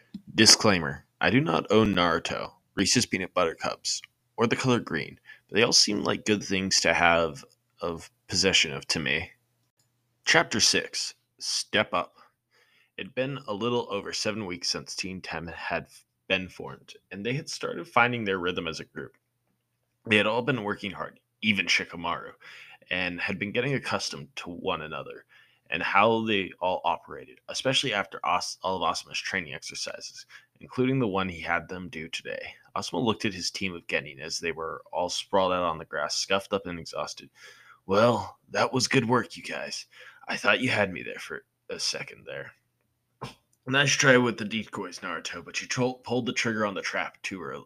Disclaimer: I do not own Naruto, Reese's Peanut Butter Cups, or the color green, but they all seem like good things to have of possession of to me. Chapter 6: Step Up. It'd been a little over 7 weeks since Team 10 had been formed, and they had started finding their rhythm as a group. They had all been working hard, even Shikamaru, and had been getting accustomed to one another and how they all operated, especially after all of Asuma's training exercises, including the one he had them do today. Asuma looked at his team of Genin as they were all sprawled out on the grass, scuffed up and exhausted. Well, that was good work, you guys. I thought you had me there for a second there. Nice try with the decoys, Naruto, but you pulled the trigger on the trap too early.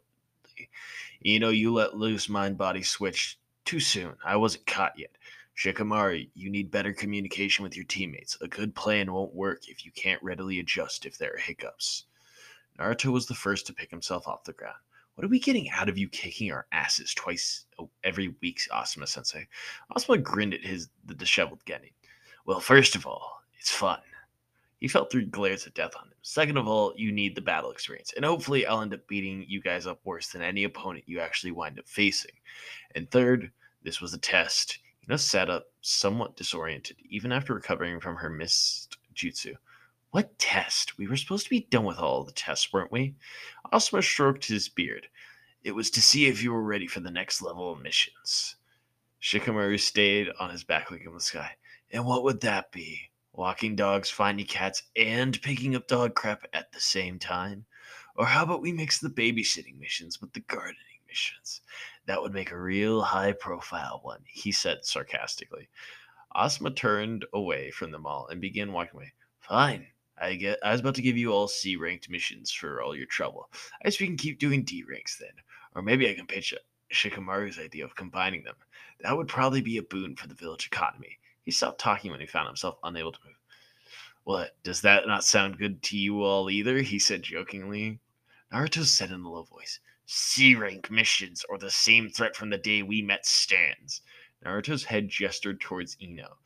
You let loose mind body switch too soon. I wasn't caught yet. Shikamaru, you need better communication with your teammates. A good plan won't work if you can't readily adjust if there are hiccups. Naruto was the first to pick himself off the ground. What are we getting out of you kicking our asses twice every week, Asuma Sensei? Asuma grinned at the disheveled Genin. Well, first of all, it's fun. He felt through glares of death on him. Second of all, you need the battle experience, and hopefully I'll end up beating you guys up worse than any opponent you actually wind up facing. And third, this was a test. Sat up somewhat disoriented, even after recovering from her missed jutsu. What test? We were supposed to be done with all the tests, weren't we? Asuma stroked his beard. It was to see if you were ready for the next level of missions. Shikamaru stayed on his back looking in the sky. And what would that be? Walking dogs, finding cats, and picking up dog crap at the same time? Or how about we mix the babysitting missions with the gardening missions? That would make a real high profile one, he said sarcastically. Asuma turned away from them all and began walking away. Fine. I was about to give you all C ranked missions for all your trouble. I guess we can keep doing D ranks then. Or maybe I can pitch Shikamaru's idea of combining them. That would probably be a boon for the village economy. He stopped talking when he found himself unable to move. What, does that not sound good to you all either? He said jokingly. Naruto said in a low voice, C rank missions or the same threat from the day we met stands. Naruto's head gestured towards Ino,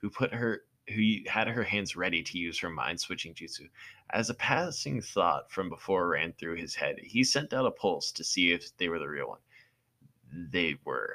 who had her hands ready to use her mind switching jutsu. As a passing thought from before ran through his head, he sent out a pulse to see if they were the real one. They were.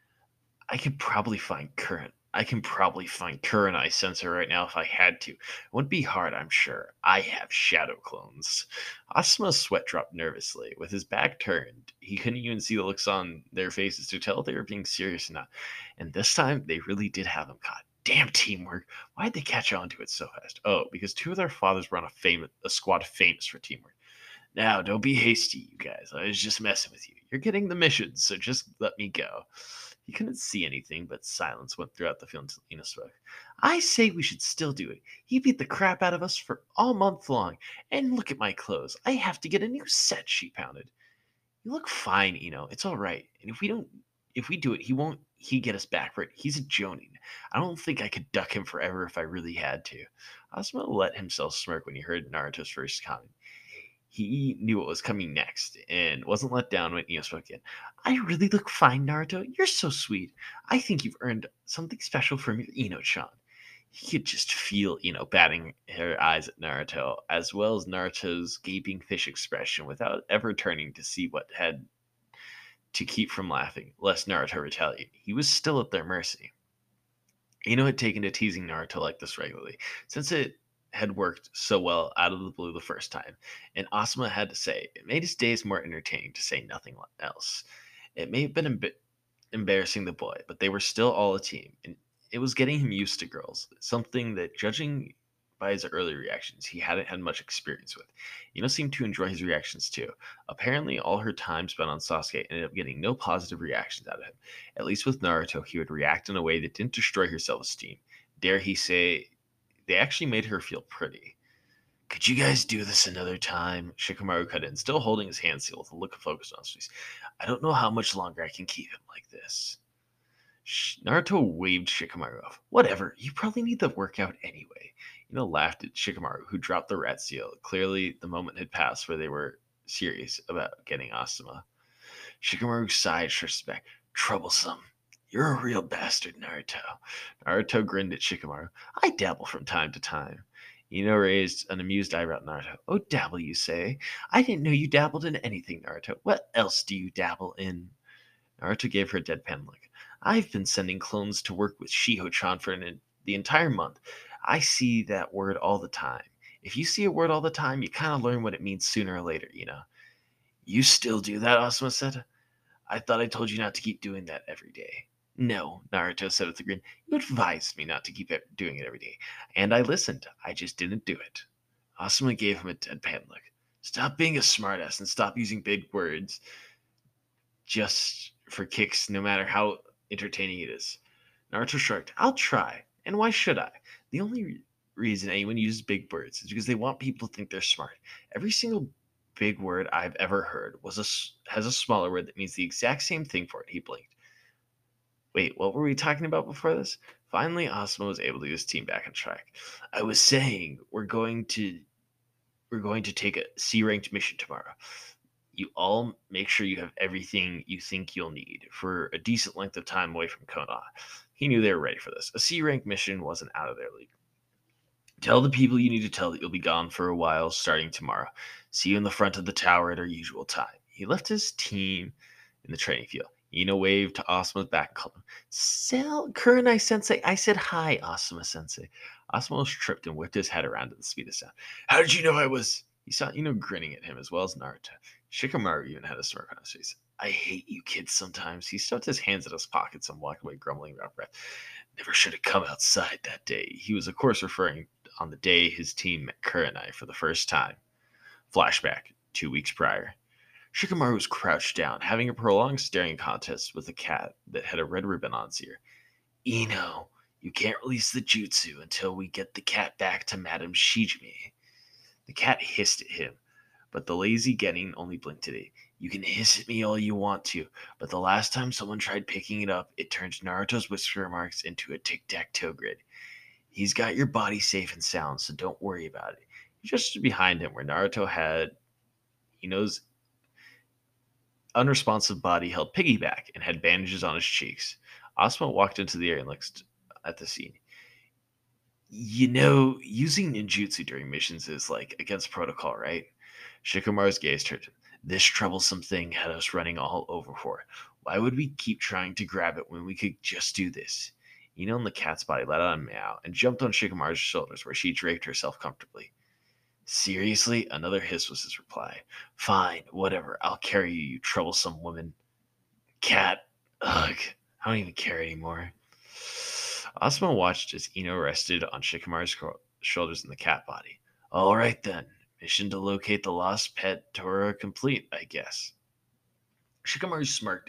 I can probably find Kurenai sensor right now if I had to. It wouldn't be hard, I'm sure. I have shadow clones. Asuma's sweat dropped nervously. With his back turned, he couldn't even see the looks on their faces to tell if they were being serious or not. And this time, they really did have him caught. Damn teamwork. Why'd they catch on to it so fast? Oh, because two of their fathers were on a squad famous for teamwork. Now, don't be hasty, you guys. I was just messing with you. You're getting the mission, so just let me go. He couldn't see anything, but silence went throughout the field until Ina spoke. I say we should still do it. He beat the crap out of us for all month long. And look at my clothes. I have to get a new set, she pounded. You look fine, Ino. It's all right. And if we do it, he get us back for it. He's a Jonin. I don't think I could duck him forever if I really had to. Asuma let himself smirk when he heard Naruto's first comment. He knew what was coming next and wasn't let down when Ino spoke in. I really look fine, Naruto. You're so sweet. I think you've earned something special from your Ino-chan. He could just feel Ino batting her eyes at Naruto, as well as Naruto's gaping fish expression without ever turning to see what had to keep from laughing, lest Naruto retaliate. He was still at their mercy. Ino had taken to teasing Naruto like this regularly, since it had worked so well out of the blue the first time, and Asuma had to say it made his days more entertaining to say nothing else. It may have been embarrassing the boy, but they were still all a team, and it was getting him used to girls, something that, judging by his early reactions, he hadn't had much experience with. Seemed to enjoy his reactions too. Apparently, all her time spent on Sasuke ended up getting no positive reactions out of him. At least with Naruto, he would react in a way that didn't destroy her self esteem. Dare he say, they actually made her feel pretty. Could you guys do this another time? Shikamaru cut in, still holding his hand still with a look of focus on his face. I don't know how much longer I can keep him like this. Naruto waved Shikamaru off. Whatever, you probably need the workout anyway. Laughed at Shikamaru, who dropped the rat seal. Clearly, the moment had passed where they were serious about getting Asuma. Shikamaru sighed, stretched back. Troublesome. You're a real bastard, Naruto. Naruto grinned at Shikamaru. I dabble from time to time. Ino raised an amused eyebrow at Naruto. Oh, dabble, you say? I didn't know you dabbled in anything, Naruto. What else do you dabble in? Naruto gave her a deadpan look. I've been sending clones to work with Shiho-chan for the entire month. I see that word all the time. If you see a word all the time, you kind of learn what it means sooner or later, you know. You still do that, Asuma said. I thought I told you not to keep doing that every day. No, Naruto said with a grin. You advised me not to keep doing it every day. And I listened. I just didn't do it. Asuma gave him a deadpan look. Stop being a smartass and stop using big words just for kicks, no matter how entertaining it is. Naruto shrugged. I'll try. And why should I? The only reason anyone uses big words is because they want people to think they're smart. Every single big word I've ever heard has a smaller word that means the exact same thing for it. He blinked. Wait, what were we talking about before this? Finally, Asuma was able to get his team back on track. I was saying we're going to take a C ranked mission tomorrow. You all make sure you have everything you think you'll need for a decent length of time away from Konoha. He knew they were ready for this. A C rank mission wasn't out of their league. Tell the people you need to tell that you'll be gone for a while starting tomorrow. See you in the front of the tower at our usual time. He left his team in the training field. Ino waved to Asuma's back and called him, Kurenai sensei. I said hi, Asuma sensei. Asuma was tripped and whipped his head around at the speed of sound. How did you know I was? He saw Ino grinning at him as well as Naruto. Shikamaru even had a smirk on his face. I hate you kids sometimes. He stuffed his hands in his pockets and walked away grumbling about breath. Never should have come outside that day. He was, of course, referring on the day his team met Kurenai for the first time. Flashback, 2 weeks prior. Shikamaru was crouched down, having a prolonged staring contest with a cat that had a red ribbon on its ear. Ino, you can't release the jutsu until we get the cat back to Madame Shijime. The cat hissed at him, but the lazy Genin only blinked at it. You can hiss at me all you want to, but the last time someone tried picking it up, it turned Naruto's whisper marks into a tic-tac-toe grid. He's got your body safe and sound, so don't worry about it. He just stood behind him where Naruto had Ino's unresponsive body held piggyback and had bandages on his cheeks. Asuma walked into the area and looked at the scene. You know, using ninjutsu during missions is like against protocol, right? Shikamaru's gaze turned. This troublesome thing had us running all over for it. Why would we keep trying to grab it when we could just do this? Ino in the cat's body let out a meow and jumped on Shikamaru's shoulders where she draped herself comfortably. Seriously? Another hiss was his reply. Fine, whatever. I'll carry you, you troublesome woman. Cat. Ugh. I don't even care anymore. Asuma watched as Ino rested on Shikamaru's shoulders in the cat body. All right then. Mission to locate the lost pet Tora complete, I guess. Shikamaru smirked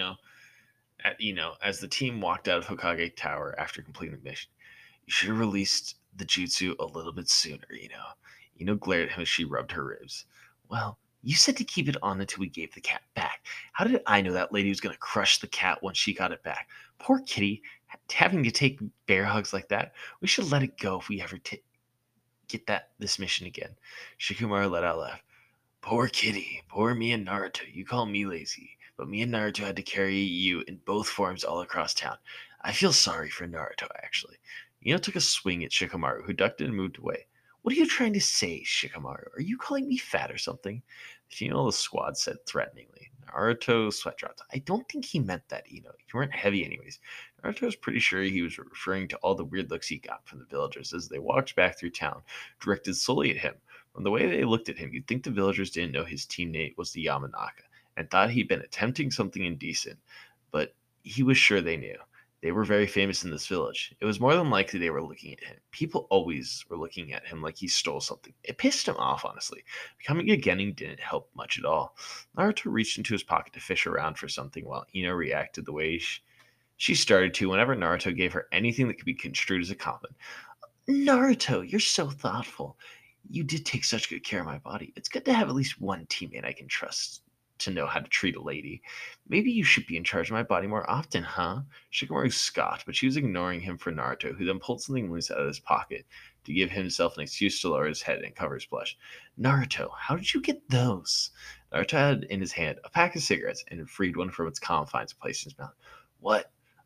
at Ino as the team walked out of Hokage Tower after completing the mission. You should have released the jutsu a little bit sooner, Ino. Ino glared at him as she rubbed her ribs. Well, you said to keep it on until we gave the cat back. How did I know that lady was going to crush the cat once she got it back? Poor kitty, having to take bear hugs like that. We should let it go if we ever get this mission again. Shikamaru let out a laugh. Poor kitty, poor me and Naruto. You call me lazy, but me and Naruto had to carry you in both forms all across town. I feel sorry for Naruto, actually. Ino took a swing at Shikamaru, who ducked and moved away. What are you trying to say, Shikamaru? Are you calling me fat or something? The female of the squad said threateningly. Naruto's sweat dropped. I don't think he meant that, Ino. You weren't heavy anyways. Naruto was pretty sure he was referring to all the weird looks he got from the villagers as they walked back through town, directed solely at him. From the way they looked at him, you'd think the villagers didn't know his teammate was the Yamanaka, and thought he'd been attempting something indecent, but he was sure they knew. They were very famous in this village. It was more than likely they were looking at him. People always were looking at him like he stole something. It pissed him off, honestly. Becoming a Genin didn't help much at all. Naruto reached into his pocket to fish around for something while Ino reacted the way she started to whenever Naruto gave her anything that could be construed as a compliment. Naruto, you're so thoughtful. You did take such good care of my body. It's good to have at least one teammate I can trust to know how to treat a lady. Maybe you should be in charge of my body more often, huh? Shikamaru scoffed, but she was ignoring him for Naruto, who then pulled something loose out of his pocket to give himself an excuse to lower his head and cover his blush. Naruto, how did you get those? Naruto had in his hand a pack of cigarettes and had freed one from its confines and placed in his mouth. What?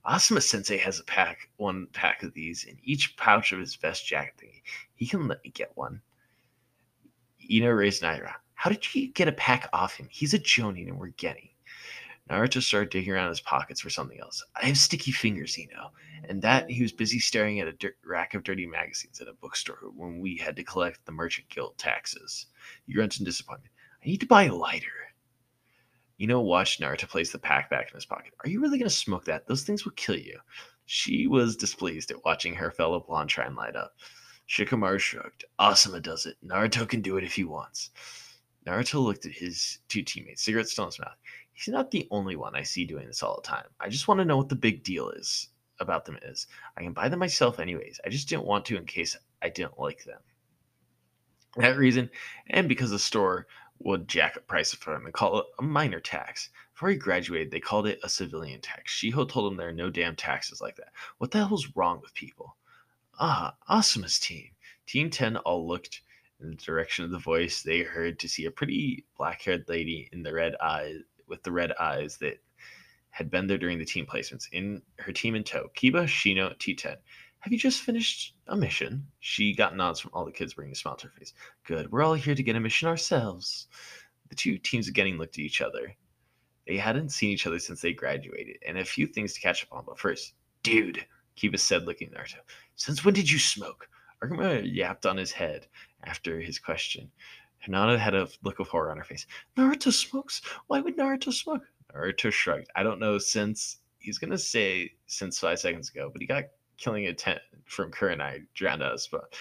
Asuma Sensei has one pack of these in each pouch of his vest jacket thingy. He can let me get one. Ino raised an eyebrow. How did you get a pack off him? He's a Jonin and we're getting. Naruto started digging around his pockets for something else. I have sticky fingers, And that he was busy staring at a rack of dirty magazines at a bookstore when we had to collect the merchant guild taxes. He grunted in disappointment. I need to buy a lighter. Watched Naruto place the pack back in his pocket. Are you really going to smoke that? Those things will kill you. She was displeased at watching her fellow blonde try and light up. Shikamaru shrugged. Asuma does it. Naruto can do it if he wants. Naruto looked at his two teammates, cigarette still in his mouth. He's not the only one I see doing this all the time. I just want to know what the big deal is about them is. I can buy them myself anyways. I just didn't want to in case I didn't like them. For that reason, and because the store would jack up prices for him and call it a minor tax. Before he graduated, they called it a civilian tax. Shiho told him there are no damn taxes like that. What the hell's wrong with people? Ah, Asuma's team. Team 10 all looked in the direction of the voice they heard to see a pretty black-haired lady in the red eyes with the red eyes that had been there during the team placements. In her team in tow, Kiba, Shino, T10. Have you just finished a mission? She got nods from all the kids, bringing a smile to her face. Good, we're all here to get a mission ourselves. The two teams again looked at each other. They hadn't seen each other since they graduated, and a few things to catch up on. But first, dude, Kiba said, looking at Naruto. Since when did you smoke? Arkama yapped on his head after his question. Hinata had a look of horror on her face. Naruto smokes? Why would Naruto smoke? Naruto shrugged. I don't know since he's gonna say since 5 seconds ago, but he got killing a tent from Kurenai drowned out of spot.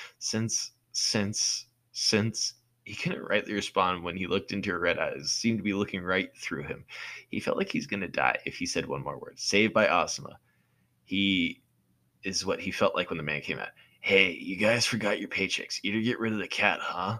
Since he couldn't rightly respond when he looked into her red eyes, seemed to be looking right through him. He felt like he's gonna die if he said one more word. Saved by Asuma. He is what he felt like when the man came out. Hey, you guys forgot your paychecks. Either get rid of the cat, huh?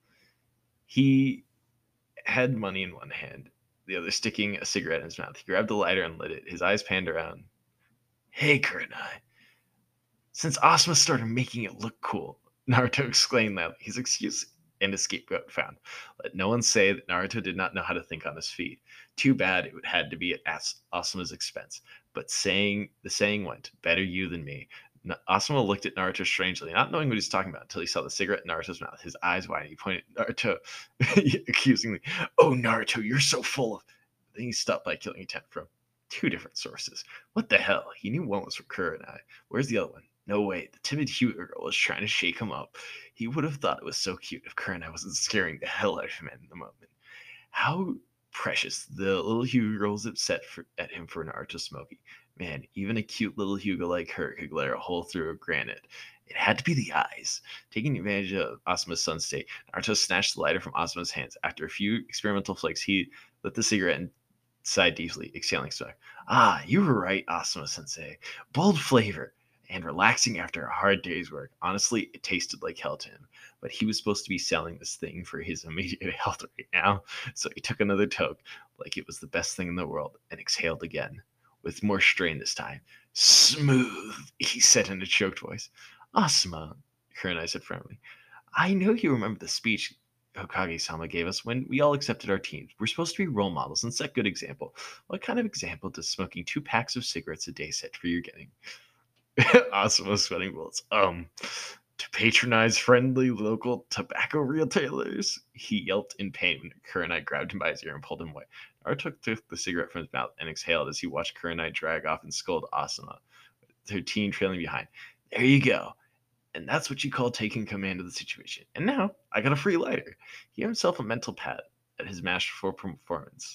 He had money in one hand, the other sticking a cigarette in his mouth. He grabbed the lighter and lit it. His eyes panned around. Hey, Kurenai. Since Asuma started making it look cool, Naruto exclaimed loudly, his excuse and his scapegoat found. Let no one say that Naruto did not know how to think on his feet. Too bad it had to be at Asuma's expense. But the saying went, better you than me. Asuma looked at Naruto strangely, not knowing what he's talking about until he saw the cigarette in Naruto's mouth. His eyes widened. He pointed at Naruto accusingly. Oh, Naruto, you're so full of... Then he stopped by killing a tent from two different sources. What the hell? He knew one was from Kurenai. Where's the other one? No way. The timid Hugo girl was trying to shake him up. He would have thought it was so cute if Kurenai wasn't scaring the hell out of him in the moment. How precious the little Hugo girl was upset at him for Naruto smoking. Man, even a cute little Hugo like her could glare a hole through a granite. It had to be the eyes. Taking advantage of Asuma's sun state, Naruto snatched the lighter from Asuma's hands. After a few experimental flicks, he lit the cigarette and sighed deeply, exhaling smoke. Ah, you were right, Asuma sensei. Bold flavor and relaxing after a hard day's work. Honestly, it tasted like hell to him. But he was supposed to be selling this thing for his immediate health right now, so he took another toke like it was the best thing in the world and exhaled again, with more strain this time. Smooth, he said in a choked voice. Asuma, Kurenai said firmly. I know you remember the speech Hokage-sama gave us when we all accepted our teams. We're supposed to be role models and set good example. What kind of example does smoking 2 packs of cigarettes a day set for you getting? Asuma sweating bullets. To patronize friendly local tobacco retailers? He yelped in pain when Kurenai grabbed him by his ear and pulled him away. Naruto took the cigarette from his mouth and exhaled as he watched Kurenai drag off and scold Asuma, her teen trailing behind. There you go. And that's what you call taking command of the situation. And now, I got a free lighter. He gave himself a mental pat at his masterful performance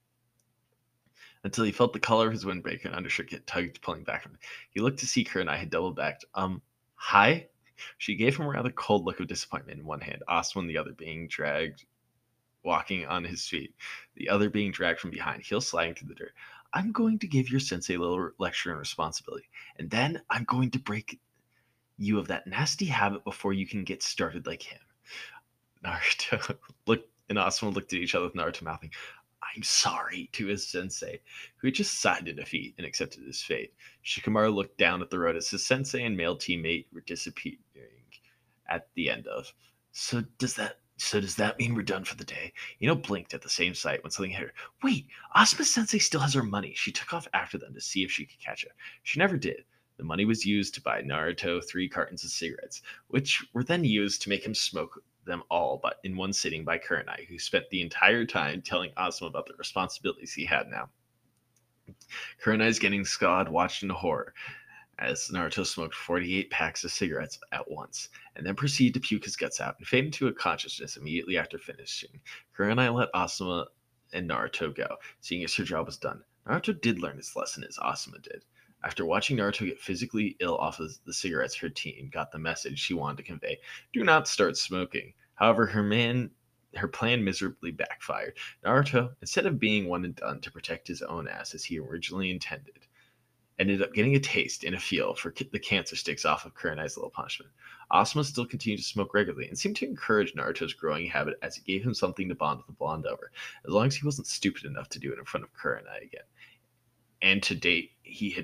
until he felt the collar of his windbreaker and undershirt get tugged, pulling back from him. He looked to see Kurenai had doubled back. Hi? She gave him a rather cold look of disappointment in one hand, Asuma in the other being dragged, walking on his feet, the other being dragged from behind, heels sliding through the dirt. I'm going to give your sensei a little lecture on responsibility, and then I'm going to break you of that nasty habit before you can get started like him. Naruto and Asuma looked at each other with Naruto mouthing, I'm sorry, to his sensei, who had just sighed in defeat and accepted his fate. Shikamaru looked down at the road as his sensei and male teammate were disappearing at the end of. So So does that mean we're done for the day? Blinked at the same sight when something hit her. Wait, Asuma Sensei still has her money. She took off after them to see if she could catch up. She never did. The money was used to buy Naruto 3 cartons of cigarettes, which were then used to make him smoke them all but in one sitting by Kurenai, who spent the entire time telling Asuma about the responsibilities he had now. Kurenai's getting squad watched in horror as Naruto smoked 48 packs of cigarettes at once, and then proceeded to puke his guts out and fade into a consciousness immediately after finishing. Kurenai let Asuma and Naruto go, seeing as her job was done. Naruto did learn his lesson as Asuma did. After watching Naruto get physically ill off of the cigarettes, her team got the message she wanted to convey: do not start smoking. However, her plan miserably backfired. Naruto, instead of being one and done to protect his own ass as he originally intended, ended up getting a taste and a feel for the cancer sticks off of Kurenai's little punishment. Asuma still continued to smoke regularly and seemed to encourage Naruto's growing habit as it gave him something to bond with the blonde over, as long as he wasn't stupid enough to do it in front of Kurenai again. And to date,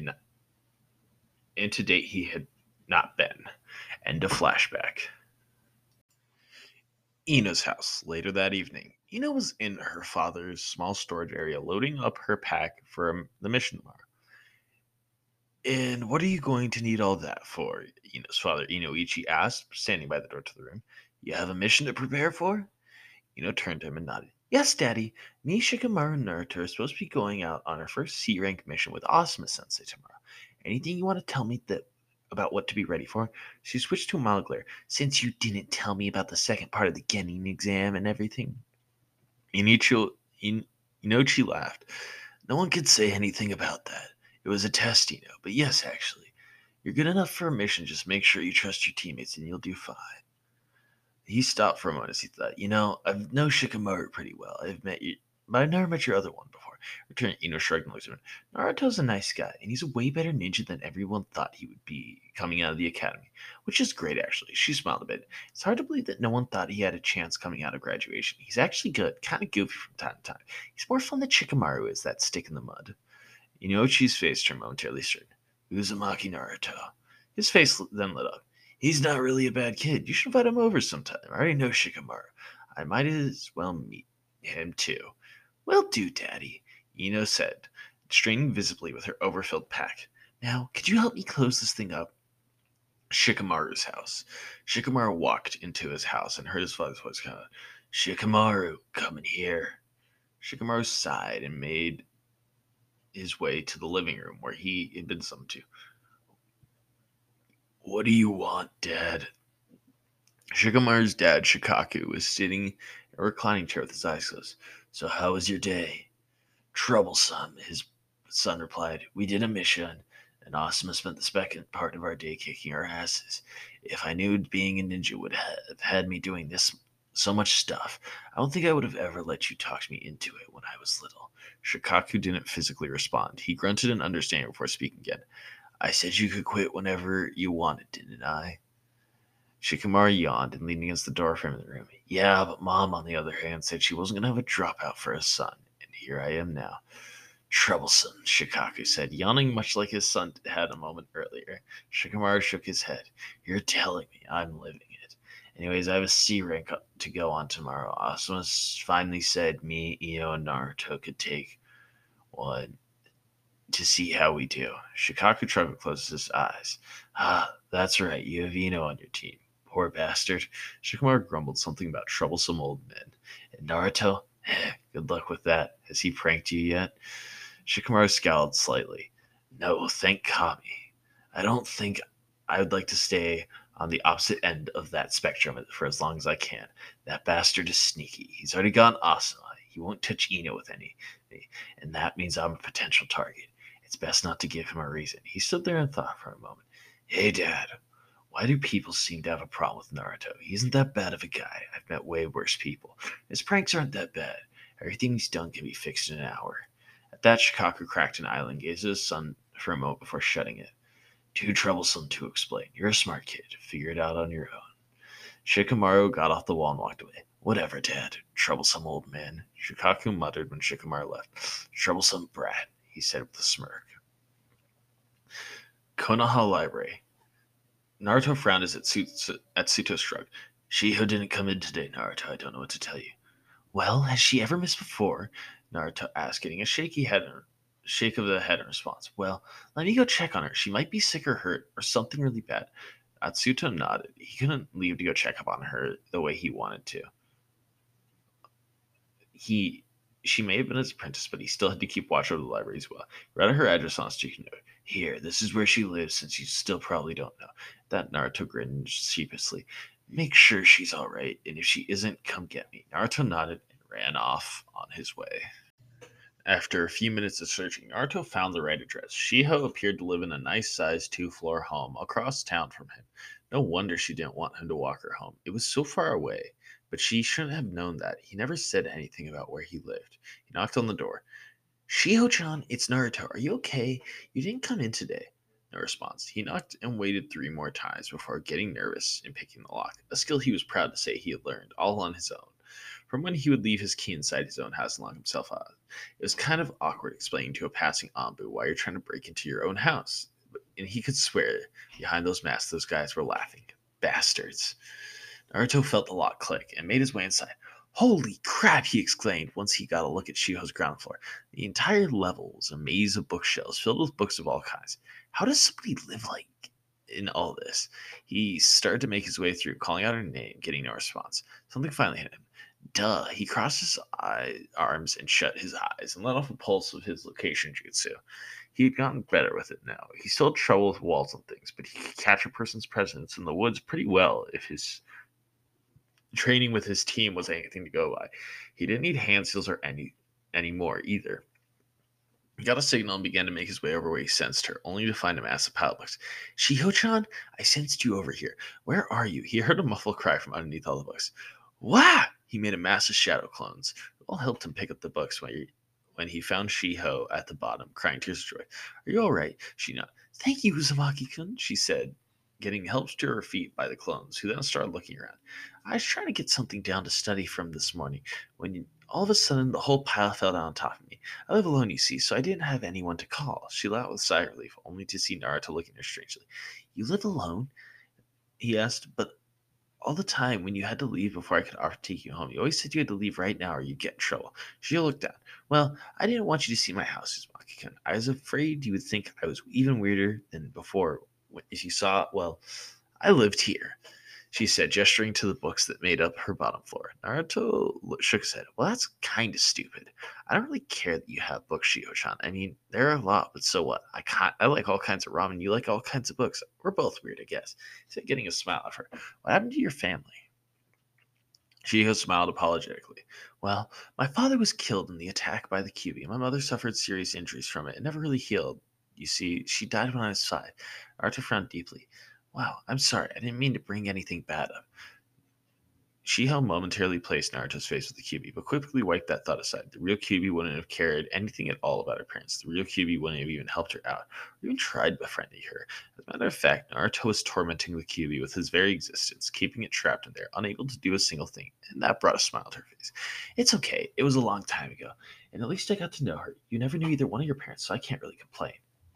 he had not been. End of flashback. Ina's house later that evening. Ina was in her father's small storage area loading up her pack for the mission tomorrow. And what are you going to need all that for? Ino's father, Inoichi, asked, standing by the door to the room. You have a mission to prepare for? Ino turned to him and nodded. Yes, Daddy. Me, Shikamaru, and Naruto are supposed to be going out on our first C-rank mission with Asuma Sensei tomorrow. Anything you want to tell me about what to be ready for? She switched to a mild glare. Since you didn't tell me about the second part of the Genin exam and everything. Inochi laughed. No one could say anything about that. It was a test, but yes, actually. You're good enough for a mission, just make sure you trust your teammates and you'll do fine. He stopped for a moment as he thought, I've known Shikamaru pretty well. I've met you, but I've never met your other one before. Returned, shrugged and looked at him. Naruto's a nice guy, and he's a way better ninja than everyone thought he would be coming out of the academy, which is great, actually. She smiled a bit. It's hard to believe that no one thought he had a chance coming out of graduation. He's actually good, kind of goofy from time to time. He's more fun than Shikamaru is, that stick in the mud. Inochi's face turned momentarily stern. Uzumaki Naruto. His face then lit up. He's not really a bad kid. You should invite him over sometime. I already know Shikamaru. I might as well meet him too. Will do, Daddy, Ino said, straining visibly with her overfilled pack. Now, could you help me close this thing up? Shikamaru's house. Shikamaru walked into his house and heard his father's voice come out. Shikamaru, come in here. Shikamaru sighed and made his way to the living room where he had been summoned to. What do you want, Dad? Shikamaru's dad, Shikaku, was sitting in a reclining chair with his eyes closed. So how was your day? Troublesome, his son replied. We did a mission, and Asuma spent the second part of our day kicking our asses. If I knew being a ninja would have had me doing this so much stuff, I don't think I would have ever let you talk me into it when I was little. Shikaku didn't physically respond. He grunted in understanding before speaking again. I said you could quit whenever you wanted, didn't I? Shikamaru yawned and leaned against the doorframe of the room. Yeah, but Mom, on the other hand, said she wasn't going to have a dropout for a son, and here I am now. Troublesome, Shikaku said, yawning much like his son had a moment earlier. Shikamaru shook his head. You're telling me I'm living it. Anyways, I have a C rank to go on tomorrow. Asuma finally said me, Ino, and Naruto could take one to see how we do. Shikaku shrugged and closed his eyes. Ah, that's right, you have Ino on your team. Poor bastard. Shikamaru grumbled something about troublesome old men. And Naruto? Good luck with that. Has he pranked you yet? Shikamaru scowled slightly. No, thank Kami. I don't think I would like to stay on the opposite end of that spectrum for as long as I can. That bastard is sneaky. He's already got Asuma. He won't touch Ino with any, and that means I'm a potential target. It's best not to give him a reason. He stood there and thought for a moment. Hey, Dad, why do people seem to have a problem with Naruto? He isn't that bad of a guy. I've met way worse people. His pranks aren't that bad. Everything he's done can be fixed in an hour. At that, Shikaku cracked an eye and gazed at his son for a moment before shutting it. Too troublesome to explain. You're a smart kid. Figure it out on your own. Shikamaru got off the wall and walked away. Whatever, Dad. Troublesome old man. Shikaku muttered when Shikamaru left. Troublesome brat, he said with a smirk. Konoha Library. Naruto frowned as Atsuto shrugged. Shiho didn't come in today, Naruto. I don't know what to tell you. Well, has she ever missed before? Naruto asked, getting a shake of the head in response. Well, let me go check on her. She might be sick or hurt or something really bad. Atsuto nodded. He couldn't leave to go check up on her the way he wanted to. He She may have been his apprentice, but he still had to keep watch over the library as well. He read her address on a sticky note. Here, this is where she lives, since you still probably don't know. That Naruto grinned sheepishly. Make sure she's alright, and if she isn't, come get me. Naruto nodded and ran off on his way. After a few minutes of searching, Naruto found the right address. Shiho appeared to live in a nice sized 2-floor home across town from him. No wonder she didn't want him to walk her home. It was so far away, but she shouldn't have known that. He never said anything about where he lived. He knocked on the door. Shiho-chan, it's Naruto. Are you okay? You didn't come in today. No response. He knocked and waited 3 more times before getting nervous and picking the lock, a skill he was proud to say he had learned all on his own from when he would leave his key inside his own house and lock himself out. It was kind of awkward explaining to a passing Anbu why you're trying to break into your own house. And he could swear behind those masks those guys were laughing. Bastards. Naruto felt the lock click and made his way inside. Holy crap, he exclaimed once he got a look at Shiho's ground floor. The entire level was a maze of bookshelves filled with books of all kinds. How does somebody live like in all this? He started to make his way through, calling out her name, getting no response. Something finally hit him. Duh. He crossed his arms and shut his eyes and let off a pulse of his location jutsu. He had gotten better with it now. He still had trouble with walls and things, but he could catch a person's presence in the woods pretty well if his training with his team was anything to go by. He didn't need hand seals or anymore either. He got a signal and began to make his way over where he sensed her, only to find a massive pile of books. Shiho-chan, I sensed you over here. Where are you? He heard a muffled cry from underneath all the books. Wah! He made a mass of shadow clones, who all helped him pick up the books when he found Shiho at the bottom, crying tears of joy. Are you all right? She nodded. Thank you, Uzumaki-kun, she said, getting helped to her feet by the clones, who then started looking around. I was trying to get something down to study from this morning when all of a sudden the whole pile fell down on top of me. I live alone, you see, so I didn't have anyone to call. She laughed with a sigh of relief, only to see Naruto looking at her strangely. You live alone? He asked, but all the time when you had to leave before I could offer to take you home, you always said you had to leave right now or you'd get in trouble. She looked down. Well, I didn't want you to see my house, Uzumaki-kun. I was afraid you would think I was even weirder than before if you saw, well, I lived here, she said, gesturing to the books that made up her bottom floor. Naruto shook his head. Well, that's kind of stupid. I don't really care that you have books, Shiho-chan. I mean, there are a lot, but so what? I like all kinds of ramen. You like all kinds of books. We're both weird, I guess. He said, getting a smile at her. What happened to your family? Shiho smiled apologetically. Well, my father was killed in the attack by the Kyuubi. My mother suffered serious injuries from it. It never really healed. You see, she died when I was 5. Naruto frowned deeply. Wow, I'm sorry. I didn't mean to bring anything bad up. Shiho momentarily placed Naruto's face with the Kyuubi, but quickly wiped that thought aside. The real Kyuubi wouldn't have cared anything at all about her parents. The real Kyuubi wouldn't have even helped her out, or even tried befriending her. As a matter of fact, Naruto was tormenting the Kyuubi with his very existence, keeping it trapped in there, unable to do a single thing, and that brought a smile to her face. It's okay. It was a long time ago, and at least I got to know her. You never knew either one of your parents, so I can't really complain.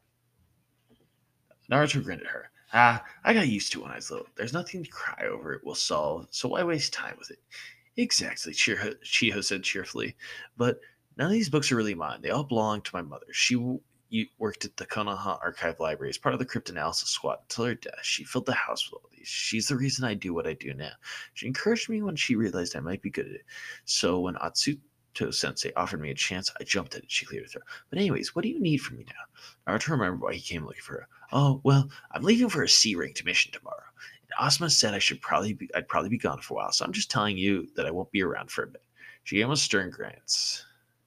Naruto grinned at her. I got used to it when I was little. There's nothing to cry over. It will solve, so why waste time with it? Exactly, Chiho said cheerfully. But none of these books are really mine. They all belong to my mother. She worked at the Konoha Archive Library as part of the cryptanalysis squad until her death. She filled the house with all these. She's the reason I do what I do now. She encouraged me when she realized I might be good at it. So when Atsuto Sensei offered me a chance, I jumped at it, she cleared her throat. But anyways, what do you need from me now? Naruto remembered why he came looking for her. Oh, well, I'm leaving for a C-ranked mission tomorrow. And Asuma said I'd probably be gone for a while, so I'm just telling you that I won't be around for a bit. She gave him a stern glance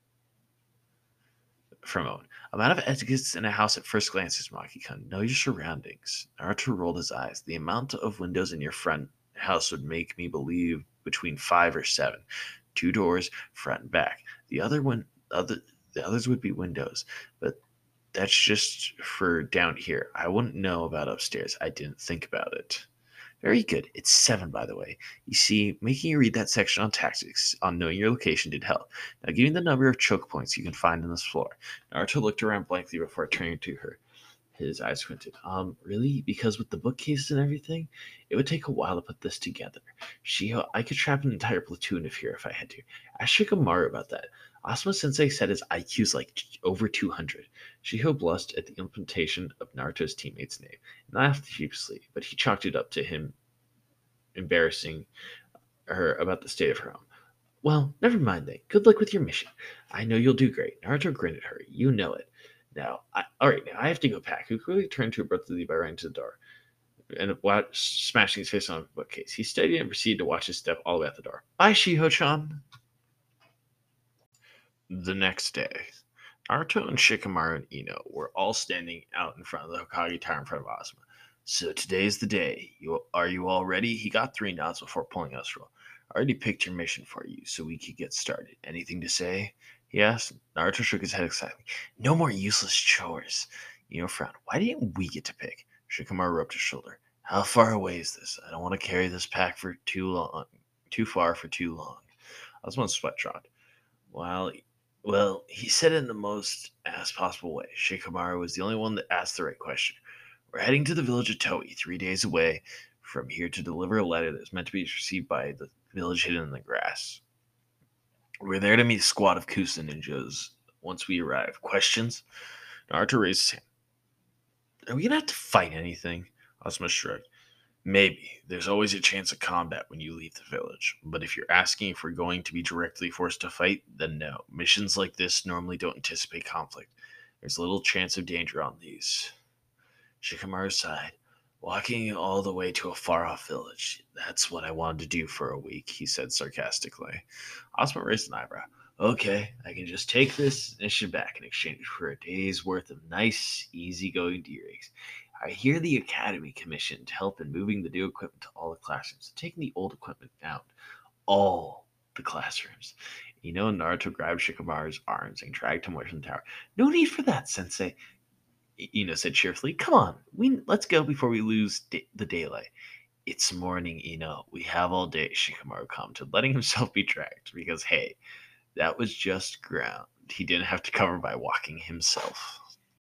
for a moment. I'm out of etiquettes in a house at first glance, Uzumaki-kun. Know your surroundings. Naruto rolled his eyes. The amount of windows in your front house would make me believe between 5 or 7. 2 doors, front and back. The others would be windows, but that's just for down here. I wouldn't know about upstairs. I didn't think about it. Very good. It's 7, by the way. You see, making you read that section on tactics, on knowing your location, did help. Now give me the number of choke points you can find on this floor. Naruto looked around blankly before turning to her. His eyes squinted. Really? Because with the bookcase and everything, it would take a while to put this together. Shiho, I could trap an entire platoon of here if I had to. Ask Shikamaru about that. Asuma Sensei said his IQ's like over 200. Shiho blushed at the implementation of Naruto's teammate's name and laughed sheepishly, but he chalked it up to him embarrassing her about the state of her home. Well, never mind then. Good luck with your mission. I know you'll do great. Naruto grinned at her. You know it. All right, now I have to go pack. He quickly turned to abruptly by running to the door and smashing his face on the bookcase. He steadied and proceeded to watch his step all the way out the door. Bye, Shiho-chan. The next day, Naruto and Shikamaru and Ino were all standing out in front of the Hokage Tower in front of Asuma. So today's the day. Are you all ready? He got 3 nods before pulling us roll. I already picked your mission for you, so we could get started. Anything to say? He asked. Naruto shook his head excitedly. No more useless chores. Ino frowned. Why didn't we get to pick? Shikamaru rubbed his shoulder. How far away is this? I don't want to carry this pack for too far for too long. Asuma's sweat dropped. While well, he said it in the most ass possible way. Shikamaru was the only one that asked the right question. We're heading to the village of Toi, 3 days away from here to deliver a letter that's meant to be received by the village hidden in the grass. We're there to meet a squad of Kusa ninjas once we arrive. Questions? Naruto raised his hand. Are we gonna have to fight anything? Asuma shrugged. Maybe. There's always a chance of combat when you leave the village. But if you're asking if we're going to be directly forced to fight, then no. Missions like this normally don't anticipate conflict. There's little chance of danger on these. Shikamaru sighed. Walking all the way to a far off village. That's what I wanted to do for a week, he said sarcastically. Asuma raised an eyebrow. Okay, I can just take this mission back in exchange for a day's worth of nice, easygoing deer eggs. I hear the Academy commissioned help in moving the new equipment to all the classrooms, taking the old equipment out. All the classrooms. Naruto grabbed Shikamaru's arms and dragged him away from the tower. No need for that, Sensei. Said cheerfully. Come on, let's go before we lose the daylight. It's morning, We have all day, Shikamaru commented, letting himself be dragged because, hey, that was just ground. He didn't have to cover by walking himself.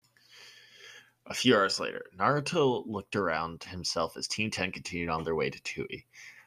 A few hours later, Naruto looked around himself as Team 10 continued on their way to Tui.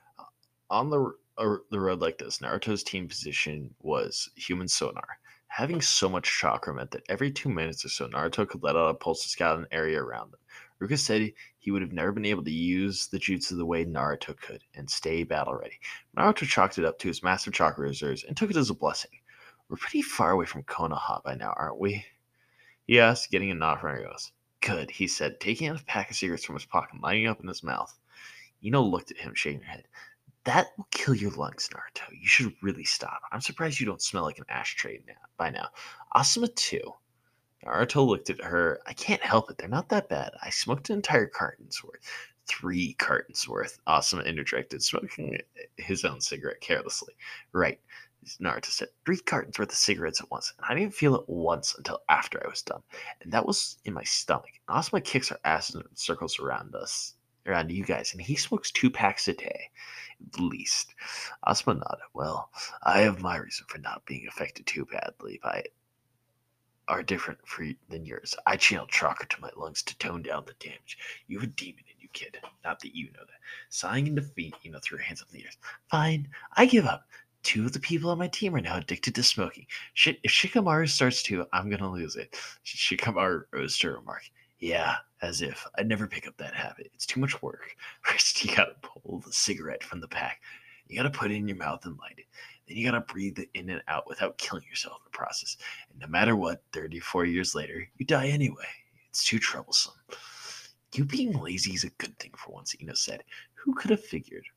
On the road like this, Naruto's team position was human sonar. Having so much chakra meant that every 2 minutes or so, Naruto could let out a pulse to scout an area around them. Ruka said he would have never been able to use the jutsu the way Naruto could and stay battle ready. Naruto chalked it up to his massive chakra reserves and took it as a blessing. We're pretty far away from Konoha by now, aren't we? He asked, getting a nod from Argos. Good, he said, taking out a pack of cigarettes from his pocket and lighting up in his mouth. Looked at him, shaking her head. That will kill your lungs, Naruto. You should really stop. I'm surprised you don't smell like an ashtray by now. Asuma, too. Naruto looked at her. I can't help it. They're not that bad. I smoked an entire carton's worth. 3 cartons worth, Asuma interjected, smoking his own cigarette carelessly. Right, Naruto said. 3 cartons worth of cigarettes at once, and I didn't feel it once until after I was done. And that was in my stomach. Asuma kicks our asses in circles around you guys, and he smokes 2 packs a day, at least. Asuma nodded. Well, I have my reason for not being affected too badly by it. Are different than yours. I channeled chakra to my lungs to tone down the damage. You have a demon in you, kid. Not that you know that. Sighing in defeat, threw her hands up in the air. Fine, I give up. 2 of the people on my team are now addicted to smoking. Shit, if Shikamaru starts too, I'm gonna lose it. Shikamaru rose to remark. Yeah, as if. I'd never pick up that habit. It's too much work. First, you gotta pull the cigarette from the pack. You gotta put it in your mouth and light it. Then you gotta breathe it in and out without killing yourself in the process. And no matter what, 34 years later, you die anyway. It's too troublesome. You being lazy is a good thing for once, Ino said. Who could have figured?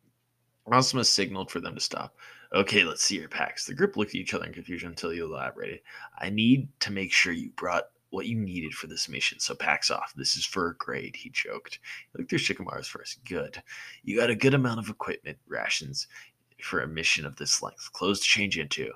Asuma signaled for them to stop. Okay, let's see your packs. The group looked at each other in confusion until he elaborated. I need to make sure you brought what you needed for this mission, so packs off. This is for a grade, he joked. He looked through Shikamaru's first. Good. You got a good amount of equipment, rations, for a mission of this length. Clothes to change into.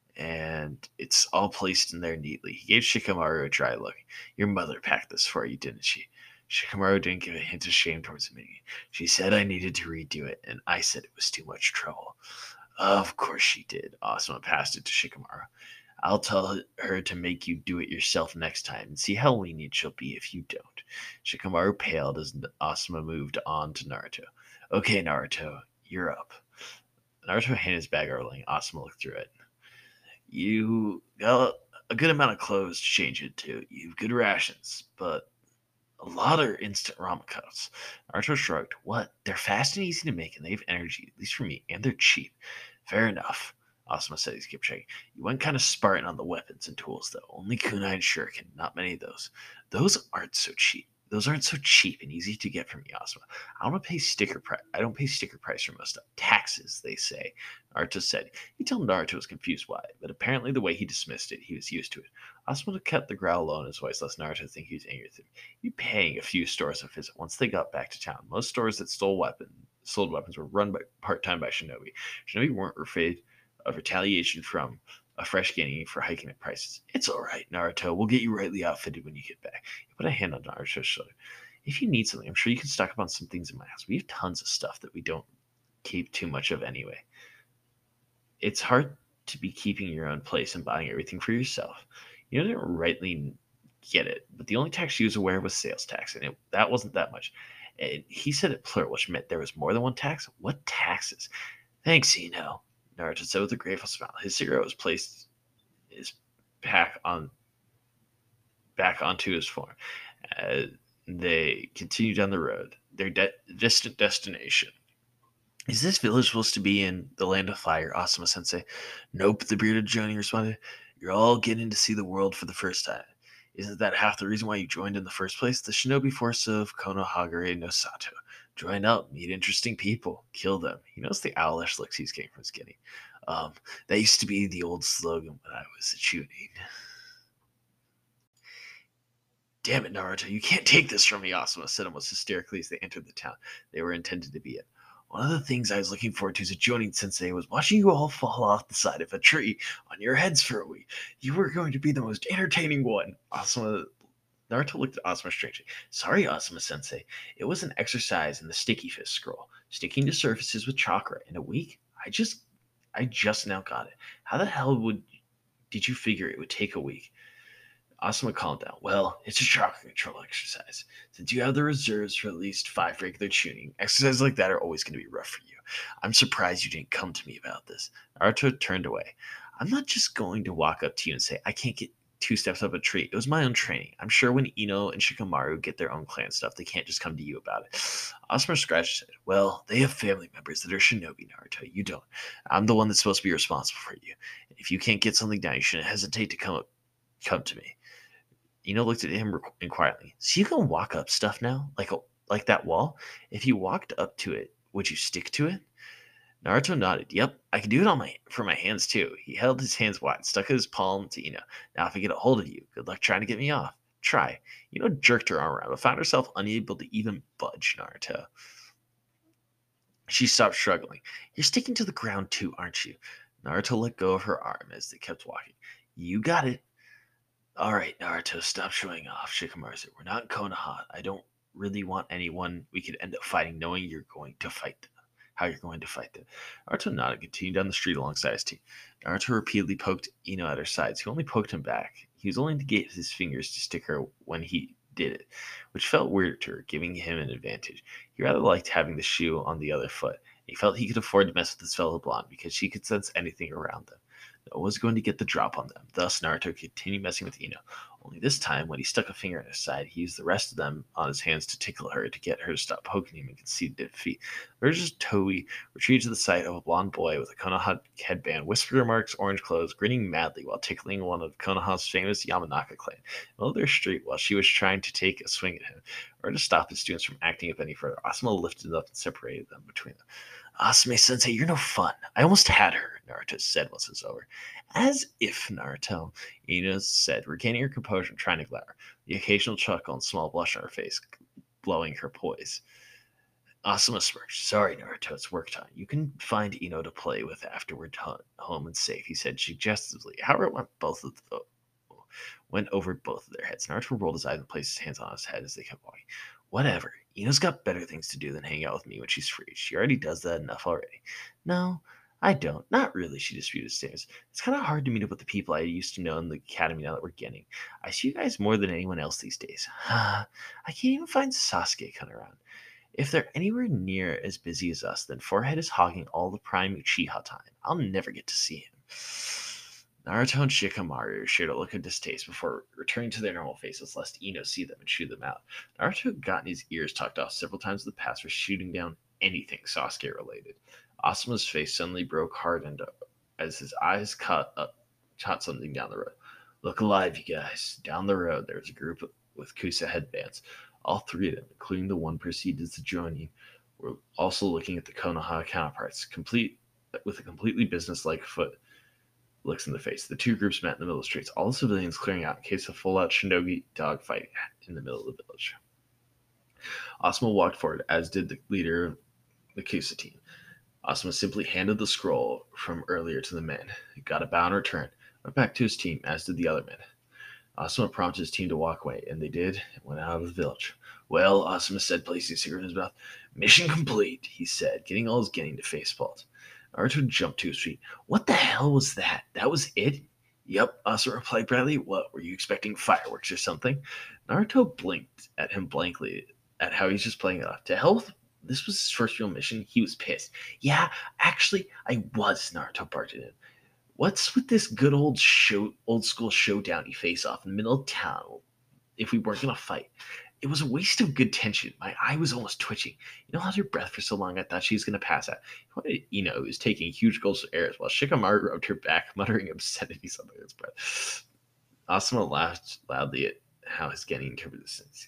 And it's all placed in there neatly. He gave Shikamaru a dry look. Your mother packed this for you, didn't she? Shikamaru didn't give a hint of shame towards admitting it. She said I needed to redo it, and I said it was too much trouble. Of course she did. Asuma passed it to Shikamaru. I'll tell her to make you do it yourself next time and see how lenient she'll be if you don't. Shikamaru paled as Asuma moved on to Naruto. Okay, Naruto, you're up. Naruto handed his bag over, letting Asuma look through it. You got a good amount of clothes to change into. You've good rations, but a lot are instant ramen cups. Naruto shrugged. What? They're fast and easy to make, and they have energy, at least for me, and they're cheap. Fair enough. Asuma said. He kept checking. You went kind of Spartan on the weapons and tools, though. Only kunai and shuriken, not many of those. Those aren't so cheap. Those aren't so cheap and easy to get from me, Asuma. I don't pay sticker price. I don't pay sticker price for most stuff. Taxes, they say. Naruto said. He told Naruto was confused why, but apparently the way he dismissed it, he was used to it. Asuma kept the growl low in his voice, lest Naruto think he was angry with him. You paying a few stores a visit once they got back to town. Most stores that sold weapons were run by part-time by shinobi. Shinobi weren't afraid of retaliation from a fresh Genin for hiking the prices. It's all right, Naruto. We'll get you rightly outfitted when you get back. He put a hand on Naruto's shoulder. If you need something, I'm sure you can stock up on some things in my house. We have tons of stuff that we don't keep too much of anyway. It's hard to be keeping your own place and buying everything for yourself. You didn't rightly get it, but the only tax she was aware was sales tax, and that wasn't that much. And he said it plural, which meant there was more than one tax. What taxes? Thanks, Naruto said with a grateful smile. His cigarette was placed his pack on back onto his form. As they continued down the road, their distant destination. Is this village supposed to be in the land of fire, Asuma Sensei? Nope, the bearded Jonin responded. You're all getting to see the world for the first time. Isn't that half the reason why you joined in the first place? The shinobi force of Konohagare no Sato. Join up, meet interesting people, kill them. He knows the owlish looks he's getting from his guinea. That used to be the old slogan when I was a tuning. Damn it, Naruto, you can't take this from me, Asuma said almost hysterically as they entered the town they were intended to be in. One of the things I was looking forward to as a Jonin sensei was watching you all fall off the side of a tree on your heads for a week. You were going to be the most entertaining one. Naruto looked at Asuma strangely. Sorry, Asuma sensei. It was an exercise in the sticky fist scroll. Sticking to surfaces with chakra in a week? I just now got it. How the hell did you figure it would take a week? Asuma calmed down. Well, it's a chakra control exercise. Since you have the reserves for at least 5 regular tuning, exercises like that are always going to be rough for you. I'm surprised you didn't come to me about this. Naruto turned away. I'm not just going to walk up to you and say, I can't get 2 steps up a tree. It was my own training. I'm sure when Ino and Shikamaru get their own clan stuff, they can't just come to you about it. Asuma scratched his head. Well, they have family members that are shinobi, Naruto. You don't. I'm the one that's supposed to be responsible for you. If you can't get something down, you shouldn't hesitate to come to me. Looked at him inquiringly. So you can walk up stuff now, like that wall. If you walked up to it, would you stick to it? Naruto nodded. Yep, I can do it for my hands too. He held his hands wide, stuck his palm to Ino. Now if I get a hold of you, good luck trying to get me off. Try. Jerked her arm around, but found herself unable to even budge Naruto. She stopped struggling. You're sticking to the ground too, aren't you? Naruto let go of her arm as they kept walking. You got it. All right, Naruto, stop showing off, Shikamaru said. We're not in Konoha. I don't really want anyone we could end up fighting knowing you're going to fight them. How you're going to fight them. Naruto nodded and continued down the street alongside his team. Naruto repeatedly poked Ino at her sides. He only poked him back. He was only to get his fingers to stick her when he did it, which felt weird to her, giving him an advantage. He rather liked having the shoe on the other foot. He felt he could afford to mess with this fellow blonde because she could sense anything around them. No one was going to get the drop on them. Thus, Naruto continued messing with Ino. Only this time, when he stuck a finger in her side, he used the rest of them on his hands to tickle her to get her to stop poking him and concede defeat. Versus Toei retreated to the sight of a blond boy with a Konoha headband, whisper marks, orange clothes, grinning madly while tickling one of Konoha's famous Yamanaka clan. In the middle of their street, while she was trying to take a swing at him, or to stop his students from acting up any further, Asuma lifted up and separated them between them. Asuma sensei, you're no fun. I almost had her, Naruto said once it was over. As if, Naruto, Ino said, regaining her composure and trying to glare, the occasional chuckle and small blush on her face, blowing her poise. Asuma smirked. Sorry, Naruto, it's work time. You can find Ino to play with after we're home and safe, he said suggestively. However, it went over both of their heads. Naruto rolled his eyes and placed his hands on his head as they kept walking. Whatever. Ino's got better things to do than hang out with me when she's free. She already does that enough already. No, I don't. Not really, she disputed stairs. It's kind of hard to meet up with the people I used to know in the academy now that we're getting. I see you guys more than anyone else these days. I can't even find Sasuke coming around. If they're anywhere near as busy as us, then Forehead is hogging all the prime Uchiha time. I'll never get to see him. Naruto and Shikamaru shared a look of distaste before returning to their normal faces, lest Ino see them and chew them out. Naruto had gotten his ears tucked off several times in the past for shooting down anything Sasuke related. Asuma's face suddenly broke hardened as his eyes caught something down the road. Look alive, you guys. Down the road, there was a group with Kusa headbands. All three of them, including the one preceded to joining, were also looking at the Konoha counterparts, complete with a completely businesslike foot looks in the face. The two groups met in the middle of the streets, all the civilians clearing out in case of full-out shinobi dogfight in the middle of the village. Asuma walked forward, as did the leader of the Kusa team. Asuma simply handed the scroll from earlier to the men. He got a bow in return, went back to his team, as did the other men. Asuma prompted his team to walk away, and they did, and went out of the village. Well, Asuma said, placing a cigarette in his mouth. Mission complete, he said, getting all his getting to facepalt. Naruto jumped to his feet. What the hell was that? That was it? Yep, Asuma replied proudly. What, were you expecting fireworks or something? Naruto blinked at him blankly at how he's just playing it off. To hell with this was his first real mission. He was pissed. Yeah, actually, I was, Naruto barked at him. What's with this good old school showdown you face off in the middle of town if we weren't gonna fight? It was a waste of good tension. My eye was almost twitching. You know, held your breath for so long I thought she was gonna pass out. Ino was taking huge gulps of air while Shikamaru rubbed her back, muttering obscenities under his breath. Asuma laughed loudly at how his getting interpreted this.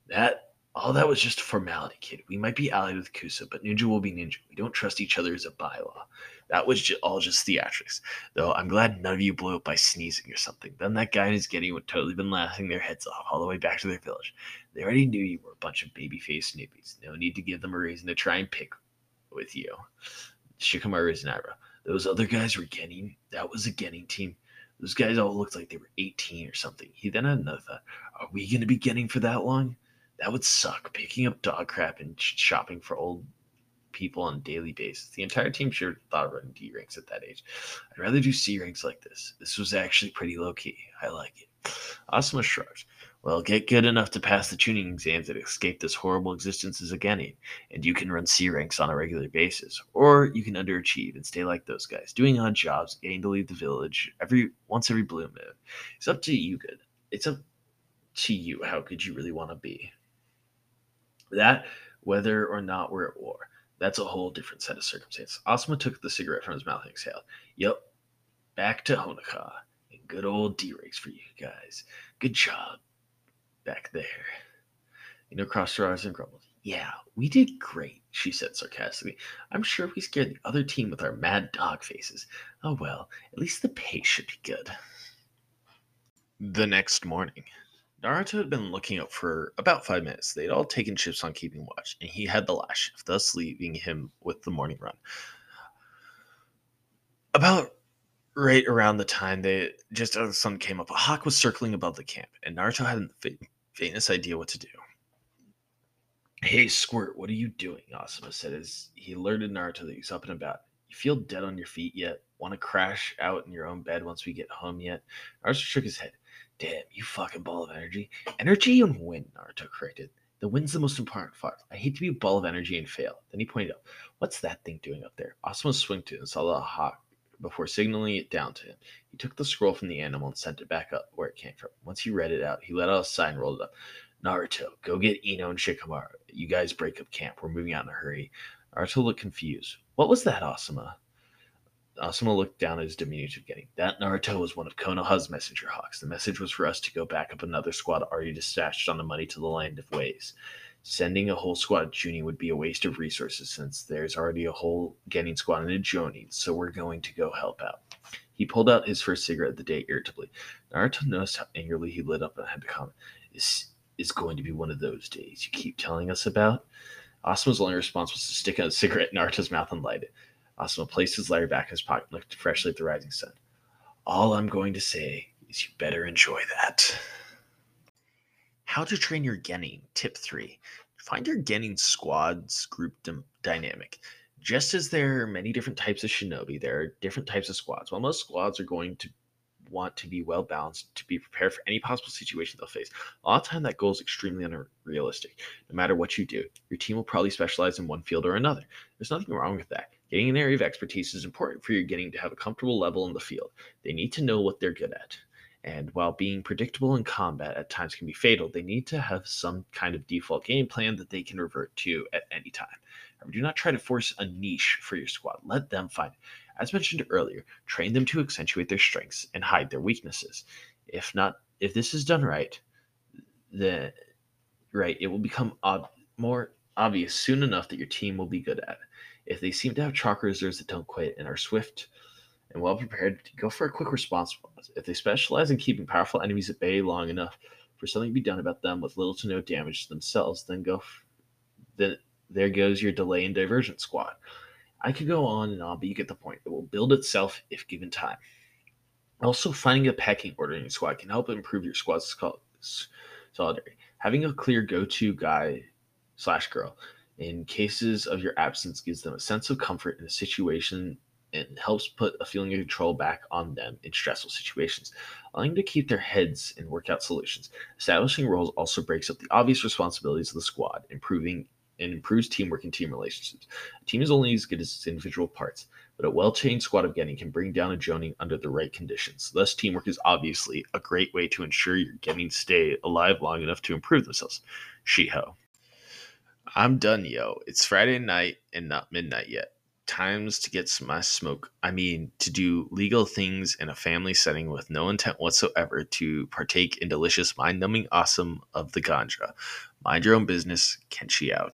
That was just a formality, kid. We might be allied with Kusa, but ninja will be ninja. We don't trust each other as a bylaw. That was all just theatrics. Though I'm glad none of you blew up by sneezing or something. Then that guy and his getting would totally been laughing their heads off all the way back to their village. They already knew you were a bunch of baby-faced newbies. No need to give them a reason to try and pick with you. Shikamaru is an eyebrow. Those other guys were getting. That was a getting team. Those guys all looked like they were 18 or something. He then had another thought. Are we going to be getting for that long? That would suck, picking up dog crap and shopping for old people on a daily basis. The entire team sure thought of running D ranks at that age. I'd rather do C ranks like this. This was actually pretty low key. I like it. Asuma shrugged. Well, get good enough to pass the tuning exams and escape this horrible existence as a genin, and you can run C ranks on a regular basis. Or you can underachieve and stay like those guys, doing odd jobs, getting to leave the village once every blue moon. It's up to you. Good. It's up to you. How good you really want to be. That, whether or not we're at war, that's a whole different set of circumstances. Asuma took the cigarette from his mouth and exhaled. Yep, back to Honoka. And good old D-Rigs for you guys. Good job back there. Crossed her eyes and grumbled. Yeah, we did great, she said sarcastically. I'm sure we scared the other team with our mad dog faces. Oh well, at least the pay should be good. The next morning, Naruto had been looking up for about 5 minutes. They'd all taken shifts on keeping watch, and he had the last shift, thus leaving him with the morning run. About right around the time just as the sun came up, a hawk was circling above the camp, and Naruto hadn't the faintest idea what to do. Hey, Squirt, what are you doing? Asuma said as he alerted Naruto that he's up and about. You feel dead on your feet yet? Want to crash out in your own bed once we get home yet? Naruto shook his head. Damn, you fucking ball of energy. Energy and wind, Naruto corrected. The wind's the most important part. I hate to be a ball of energy and fail. Then he pointed out, what's that thing doing up there? Asuma swung to it and saw the hawk before signaling it down to him. He took the scroll from the animal and sent it back up where it came from. Once he read it out, he let out a sigh and rolled it up. Naruto, go get Ino and Shikamaru. You guys break up camp. We're moving out in a hurry. Naruto looked confused. What was that, Asuma? Asuma looked down at his diminutive getting. That Naruto was one of Konoha's messenger hawks. The message was for us to go back up another squad already dispatched on the money to the land of ways. Sending a whole squad of Junin would be a waste of resources since there's already a whole getting squad in a Jonin, so we're going to go help out. He pulled out his first cigarette of the day irritably. Naruto noticed how angrily he lit up and had to comment. This is going to be one of those days you keep telling us about? Asuma's only response was to stick out a cigarette in Naruto's mouth and light it. Asuma placed his lighter back in his pocket and looked freshly at the rising sun. All I'm going to say is you better enjoy that. How to train your Genin. Tip 3. Find your Genin squad's group dynamic. Just as there are many different types of shinobi, there are different types of squads. While most squads are going to want to be well balanced to be prepared for any possible situation they'll face, a lot of time that goal is extremely unrealistic. No matter what you do, your team will probably specialize in one field or another. There's nothing wrong with that. Getting an area of expertise is important for your getting to have a comfortable level in the field. They need to know what they're good at. And while being predictable in combat at times can be fatal, they need to have some kind of default game plan that they can revert to at any time. However, do not try to force a niche for your squad. Let them find it. As mentioned earlier, train them to accentuate their strengths and hide their weaknesses. If this is done right, then it will become more obvious soon enough that your team will be good at it. If they seem to have chalk reserves that don't quit and are swift and well prepared, go for a quick response. If they specialize in keeping powerful enemies at bay long enough for something to be done about them with little to no damage to themselves, then there goes your delay and divergent squad. I could go on and on, but you get the point. It will build itself if given time. Also, finding a pecking order in your squad can help improve your squad's solidarity. Having a clear go-to guy/girl in cases of your absence gives them a sense of comfort in a situation and helps put a feeling of control back on them in stressful situations, allowing them to keep their heads and work out solutions. Establishing roles also breaks up the obvious responsibilities of the squad, improves teamwork and team relationships. A team is only as good as its individual parts, but a well-trained squad of Genin can bring down a Jonin under the right conditions. Thus, teamwork is obviously a great way to ensure your Genin stay alive long enough to improve themselves. Shiho. I'm done, yo. It's Friday night and not midnight yet. Times to get some smoke. I mean, to do legal things in a family setting with no intent whatsoever to partake in delicious, mind numbing awesome of the ganja. Mind your own business. Kenshi out.